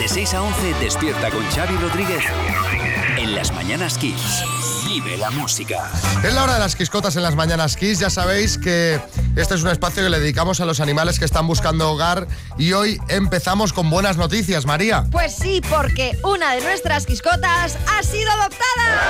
De 6 a 11 despierta con Xavi Rodríguez en Las Mañanas Kiss. Vive la música. Es la hora de las quiscotas en Las Mañanas Kiss. Ya sabéis que este es un espacio que le dedicamos a los animales que están buscando hogar. Y hoy empezamos con buenas noticias, María. Pues sí, porque una de nuestras quiscotas ha sido adoptada.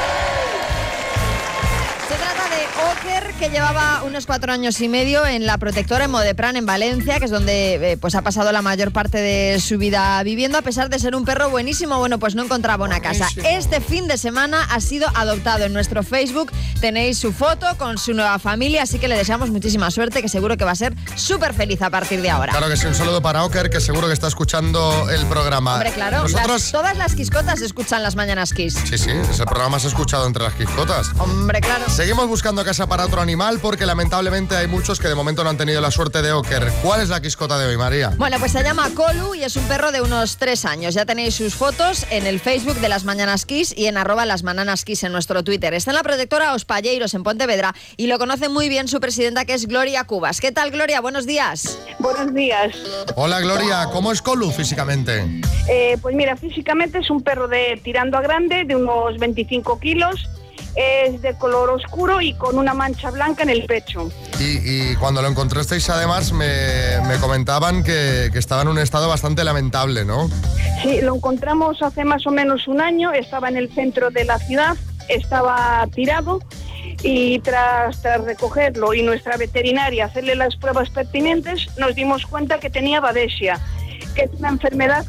Se trata de Oker, que llevaba unos 4 años y medio en la protectora en Modepran, en Valencia, que es donde pues ha pasado la mayor parte de su vida viviendo. A pesar de ser un perro buenísimo, bueno, pues no encontraba una casa. Este fin de semana ha sido adoptado. En nuestro Facebook tenéis su foto con su nueva familia, así que le deseamos muchísima suerte, que seguro que va a ser súper feliz a partir de ahora. Claro que sí, un saludo para Oker, que seguro que está escuchando el programa. Hombre, claro, todas las quiscotas escuchan Las Mañanas Kiss. Sí, es el programa más escuchado entre las quiscotas. Hombre, claro. Seguimos buscando casa para otro animal porque lamentablemente hay muchos que de momento no han tenido la suerte de Oker. ¿Cuál es la quiscota de hoy, María? Bueno, pues se llama Colu y es un perro de unos 3 años. Ya tenéis sus fotos en el Facebook de Las Mañanas Kiss y en @lasmananaskiss en nuestro Twitter. Está en la protectora Os Palleiros en Pontevedra y lo conoce muy bien su presidenta, que es Gloria Cubas. ¿Qué tal, Gloria? Buenos días. Buenos días. Hola, Gloria. ¿Cómo es Colu físicamente? Pues mira, físicamente es un perro de tirando a grande, de unos 25 kilos. Es de color oscuro y con una mancha blanca en el pecho. Y cuando lo encontrasteis, además, me comentaban que estaba en un estado bastante lamentable, ¿no? Sí, lo encontramos hace más o menos un año. Estaba en el centro de la ciudad, estaba tirado y tras recogerlo y nuestra veterinaria hacerle las pruebas pertinentes, nos dimos cuenta que tenía babesia, que es una enfermedad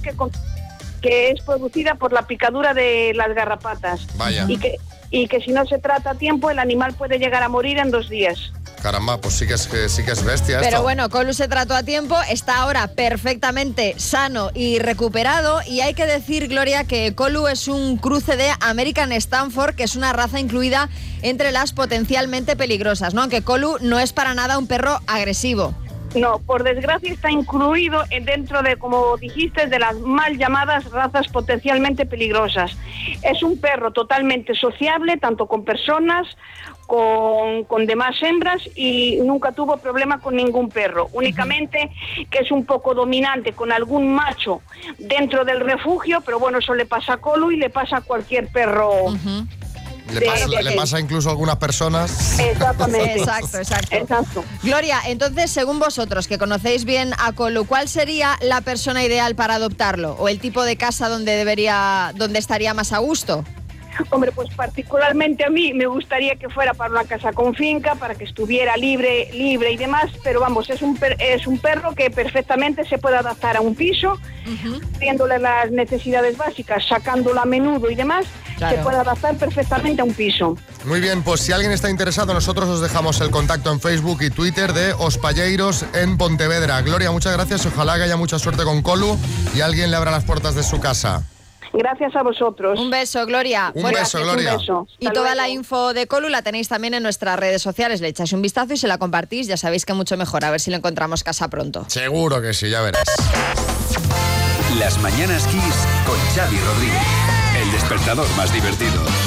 que es producida por la picadura de las garrapatas. Vaya. Y que si no se trata a tiempo, el animal puede llegar a morir en 2 días. Caramba, pues sí que es bestia esto. Pero bueno, Colu se trató a tiempo, está ahora perfectamente sano y recuperado. Y hay que decir, Gloria, que Colu es un cruce de American Stanford, que es una raza incluida entre las potencialmente peligrosas, ¿no? Aunque Colu no es para nada un perro agresivo. No, por desgracia está incluido dentro de, como dijiste, de las mal llamadas razas potencialmente peligrosas. Es un perro totalmente sociable, tanto con personas, con demás hembras, y nunca tuvo problema con ningún perro. Únicamente que es un poco dominante con algún macho dentro del refugio, pero bueno, eso le pasa a Colu y le pasa a cualquier perro. Le pasa incluso a algunas personas. Exactamente. Exacto. Gloria, entonces, según vosotros, que conocéis bien a Colu, ¿cuál sería la persona ideal para adoptarlo? ¿O el tipo de casa donde estaría más a gusto? Hombre, pues particularmente a mí me gustaría que fuera para una casa con finca, para que estuviera libre y demás, pero vamos, es un perro que perfectamente se puede adaptar a un piso, viéndole las necesidades básicas, sacándolo a menudo y demás, claro. Se puede adaptar perfectamente a un piso. Muy bien, pues si alguien está interesado, nosotros os dejamos el contacto en Facebook y Twitter de Os Palleiros en Pontevedra. Gloria, muchas gracias, ojalá que haya mucha suerte con Colu y alguien le abra las puertas de su casa. Gracias a vosotros. Un beso, Gloria. Un beso, Gloria. Un beso. Y toda la info de Colu la tenéis también en nuestras redes sociales. Le echáis un vistazo y se la compartís. Ya sabéis que mucho mejor. A ver si le encontramos casa pronto. Seguro que sí, ya verás. Las Mañanas Kiss con Xavi Rodríguez. El despertador más divertido.